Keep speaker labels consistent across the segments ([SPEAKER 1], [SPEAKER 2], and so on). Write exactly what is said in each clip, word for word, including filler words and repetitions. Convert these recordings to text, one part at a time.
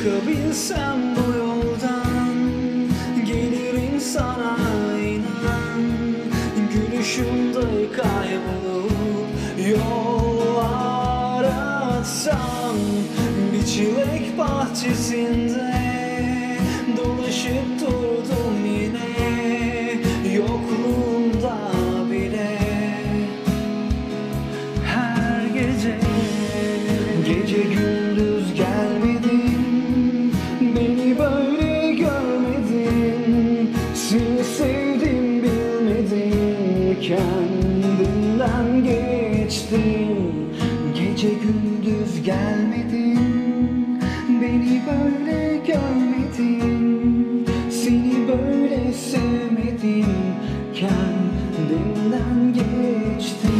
[SPEAKER 1] Çıkabilsem bu yoldan, gelirim sana inan. Gülüşümde kaybolup yollar atsam, bir çilek bahçesinde dolaşıp durdum yine, yokluğunda bile. Her gece, gece gündüz gelmedin, beni böyle görmedin. Seni sevdim bilmedin, kendimden geçtin. Gece gündüz gelmedin, beni böyle görmedin. Seni böyle sevmedim, kendimden geçtin.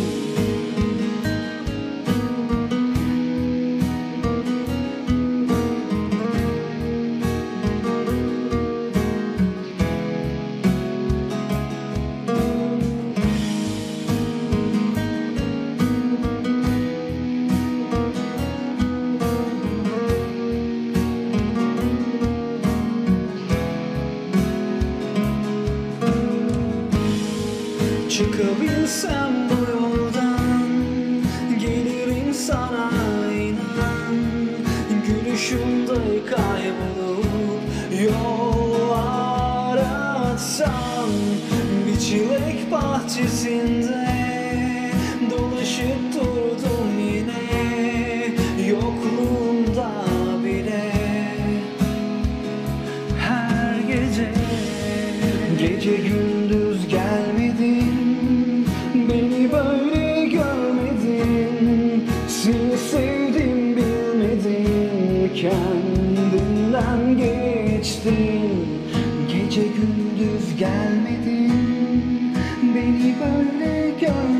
[SPEAKER 1] Çıkabilsem bu yoldan, gelirim sana inan. Gülüşümde kaybolup yollar atsam, bir çilek bahçesinde dolaşıp durdum yine, yokluğunda bile. Her gece, gece gündüz gelmedin, beni böyle görmedin. Seni sevdim bilmedin, kendimden geçtin. Gece gündüz gelmedin, beni böyle görmedin.